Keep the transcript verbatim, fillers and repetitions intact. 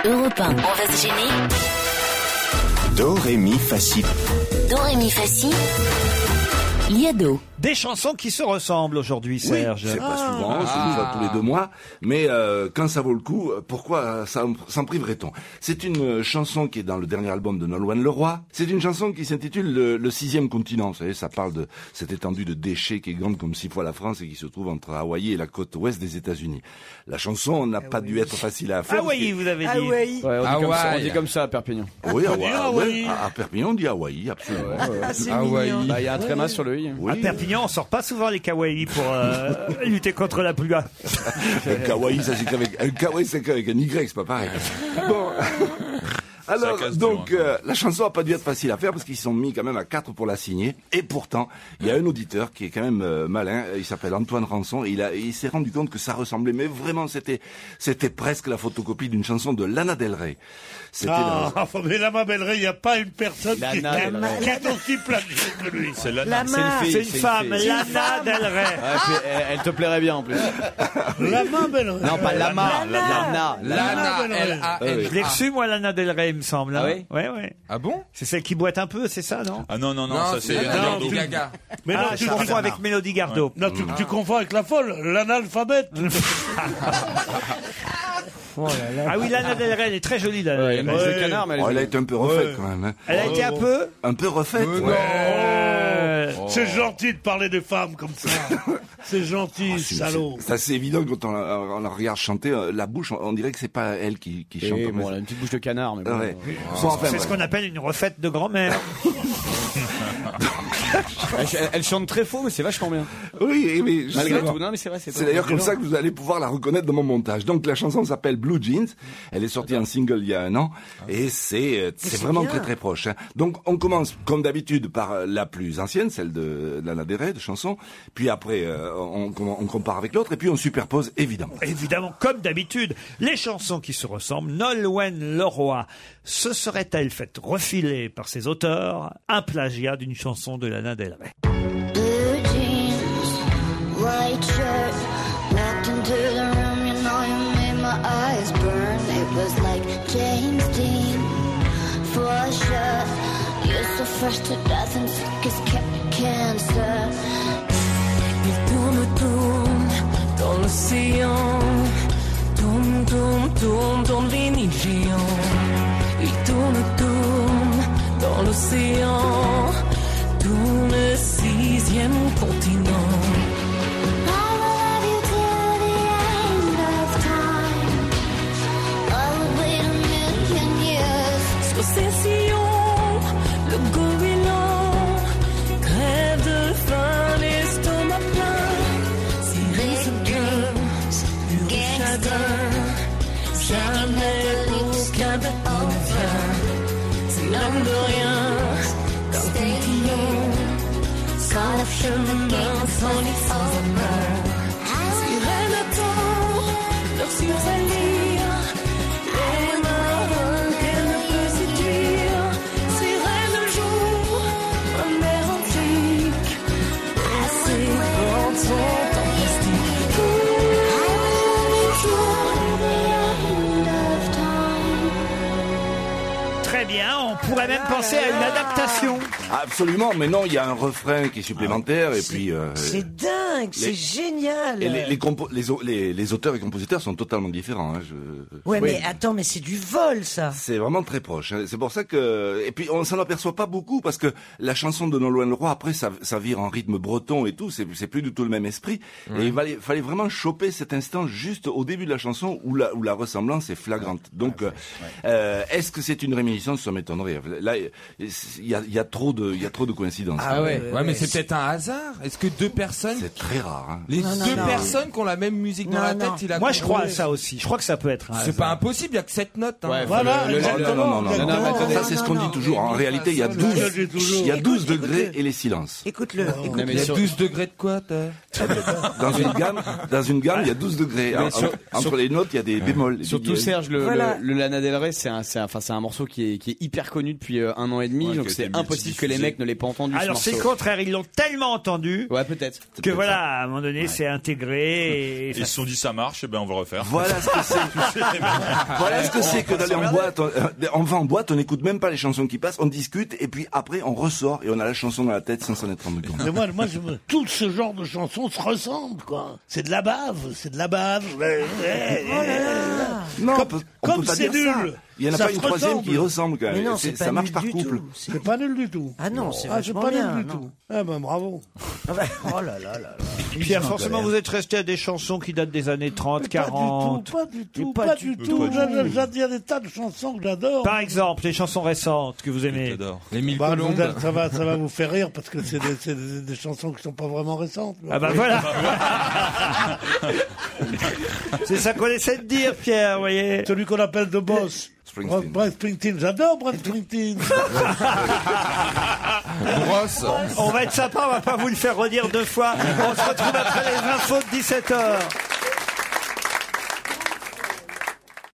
Europe un. On va se gêner. Do, ré, mi, fa, si. Do, ré, mi, fa, si. Liado. Des chansons qui se ressemblent aujourd'hui, Serge. Oui, c'est pas ah. souvent, c'est une fois tous les deux mois, mais euh, quand ça vaut le coup, pourquoi s'en priverait-on? C'est une chanson qui est dans le dernier album de Nolwenn Leroy. C'est une chanson qui s'intitule le, le sixième continent. Vous savez, ça parle de cette étendue de déchets qui est grande comme six fois la France et qui se trouve entre Hawaï et la côte ouest des États-Unis. La chanson n'a pas dû être facile à faire. Hawaï, vous avez dit. Hawaï. Ouais, on, dit comme ça, on dit comme ça à Perpignan. Oui, Hawaï. À, à Perpignan, on dit Hawaï, absolument. Ah, c'est Hawaï. mignon. Bah, il y a un trémas sur le i. Oui. À Perpignan, on sort pas souvent les kawaii pour euh, lutter contre la pluie. Un kawaii, ça c'est qu'avec un kawaii, c'est qu'avec un Y, c'est pas pareil. Bon. Alors, donc, euh, la chanson a pas dû être facile à faire parce qu'ils se sont mis quand même à quatre pour la signer. Et pourtant, il y a un auditeur qui est quand même euh, malin. Il s'appelle Antoine Rançon. Et il a, il s'est rendu compte que ça ressemblait, mais vraiment, c'était, c'était presque la photocopie d'une chanson de Lana Del Rey. C'était Ah, la... enfin, mais Lana Del Rey, il n'y a pas une personne qui, Lana Del Rey. qui est aussi plagié que lui. C'est La Lana. main. C'est C'est une une fille, femme, c'est une Lana femme. Del Rey. Ouais, puis, elle, elle te plairait bien en plus. Lana Del Rey. Non, pas Lama. Lana. Lana. Lana Del Rey. Ah oui. Je l'ai reçu, moi, Lana Del Rey, il me semble. Ah hein. oui Ouais, ouais. Ah bon? C'est celle qui boite un peu, c'est ça, non? Ah non, non, non, Non, ça c'est c'est Leonardo Lady Gaga. Mais non, Ah, tu je confonds confonds avec Mélodie Gardot. Non, tu, tu confonds avec la folle, l'analphabète. Oh là là. Ah oui, Lana Del Rey, elle est très jolie, Lana Ouais, Del elle Rey. mange le canard, mais elle est Oh, elle a jolie. été un peu refaite Ouais. quand même. Hein. Elle a été un peu... Un peu refaite. Euh, ouais. Euh, C'est gentil de parler des femmes comme ça. C'est gentil, Ah, c'est- salaud. C'est assez évident quand on, la- on la regarde chanter, euh, la bouche, on, on dirait que c'est pas elle qui, qui chante. Et en bon, fait. elle a une petite bouche de canard, mais bon. Ah ouais. euh, Bon, enfin, c'est ce ouais. qu'on appelle une refaite de grand-mère. elle, elle chante très faux, mais c'est vachement bien. Oui, oui, mais Malgré justement. tout, non, mais c'est vrai, c'est C'est d'ailleurs comme ça que vous allez pouvoir la reconnaître dans mon montage. Donc la chanson s'appelle Blue Jeans. Elle est sortie en single il y a un an et c'est euh, c'est c'est vraiment bien. très très proche. Hein. Donc on commence comme d'habitude par euh, la plus ancienne, celle de Lana Del Rey, de chanson. Puis après euh, on, on compare avec l'autre et puis on superpose évidemment. Évidemment, comme d'habitude, les chansons qui se ressemblent. Nolwenn Leroy se serait-elle faite refiler par ses auteurs un plagiat d'une chanson de Lana Del Rey? Blue jeans, white shirt, walked into the room, you know you made my eyes burn. It was like James Dean, for sure. You're so fresh to death and sick as ca- cancer. Il tourne, tourne dans l'océan, tourne, tourne, tourne, tourne, vinyle géant. Il tourne, tourne dans l'océan, tourne le sixième continent. I will love you till the end of time. I will wait a million years. Sur ces sillons, le goéland crève de faim, l'estomac plein. Serré ce bien, du chagrin, jamais aucun bâton ne vient. C'est l'homme de rien, d'un continent, sans chemin, sans lit, sans amour. Sirène attend, leur sursalir, les marins qu'elle ne peut séduire. Sirène jour, un air antique, et ses portes sont en plastique. Très bien, on pourrait même penser à une adaptation. Absolument, mais non, il y a un refrain qui est supplémentaire et puis. Euh, C'est dingue, c'est les- génial. et les, les, compo- les, au- les, les auteurs et compositeurs sont totalement différents. Hein, je... Ouais, Oui. mais attends, mais c'est du vol, ça. C'est vraiment très proche. hein. C'est pour ça que et puis on s'en aperçoit pas beaucoup parce que la chanson de Nolwenn Leroy après ça, ça vire en rythme breton et tout. C'est, c'est plus du tout le même esprit. Et il fallait, fallait vraiment choper cet instant juste au début de la chanson où la où la ressemblance est flagrante. Donc euh, euh, est-ce que c'est une réminiscence? Ça m'étonnerait. Là il y a il y a trop de il y a trop de coïncidences. Ah ouais. Ouais, mais c'est peut-être un hasard. Est-ce que deux personnes, C'est très rare. Hein. les Non, non, deux non. personnes qui ont la même musique dans Non, la non. tête, il a Moi, je crois à composé. ça aussi. Je crois que ça peut être un C'est hasard. pas impossible, il y a que sept notes. Hein. Ouais, faut Voilà, le- le- Oh, non, non, non, non, non, Non, non, mais attendez. Ça, c'est ce qu'on dit toujours. En réalité, il y a C'est douze, ce que je dis toujours. il y a douze Écoute, degrés écoute-le. et les silences. Écoute-le, Non, écoute-le. mais Il y a sur- douze degrés de quoi, t'as Dans une gamme, dans une gamme, il y a douze degrés. Mais En- sur- entre sur- les notes, il y a des bémols. des Surtout dièses. Serge, le, Voilà. le, le Lana Del Rey, c'est un, c'est un, enfin, c'est un morceau qui est, est, qui est hyper connu depuis euh, un an et demi, Ouais, donc qui a c'est été impossible que les multidiffusé. mecs ne l'aient pas entendu. Alors ce c'est le morceau. contraire, ils l'ont tellement entendu Ouais, peut-être. que voilà, à un moment donné, c'est intégré. Et Ils se sont dit ça marche, et ben on va refaire. Voilà ce que c'est. Voilà ce que c'est que d'aller en boîte. On, euh, on va en boîte, on n'écoute même pas les chansons qui passent, on discute et puis après on ressort et on a la chanson dans la tête sans s'en être rendu compte. Mais moi, moi je me... tout ce genre de chansons se ressemblent, quoi. C'est de la bave, c'est de la bave. Oh là là. Non, on Comme- peut, on comme peut pas c'est dire ça. nul. Il y en a Ça pas se une troisième ressemble. qui ressemble quand même. Mais non, C'est- c'est pas ça marche nul par du couple. tout. C'est- C'est pas nul du tout. Ah non, c'est Ah, c'est vachement pas bien, nul du non. tout. Ah ben bravo. Ah bah, oh là là là là. Pierre, forcément, vous êtes resté à des chansons qui datent des années trente, quarante. Pas du tout, Mais pas du tout, pas du tout. Pas du J'a- j'a- Il y a des tas de chansons que j'adore. Par exemple, les chansons récentes que vous aimez. J'adore. Les mille Bah, colombes. vous- ça va, ça va vous faire rire parce que c'est des, c'est des, des chansons qui sont pas vraiment récentes. Ah bah voilà. C'est ça qu'on essaie de dire, Pierre, vous voyez. Celui qu'on appelle The Boss. Springsteen. Bruce Springsteen, j'adore Bruce Springsteen. Grosse. On va être sympa, on va pas vous le faire redire deux fois. On se retrouve après les infos de dix-sept heures.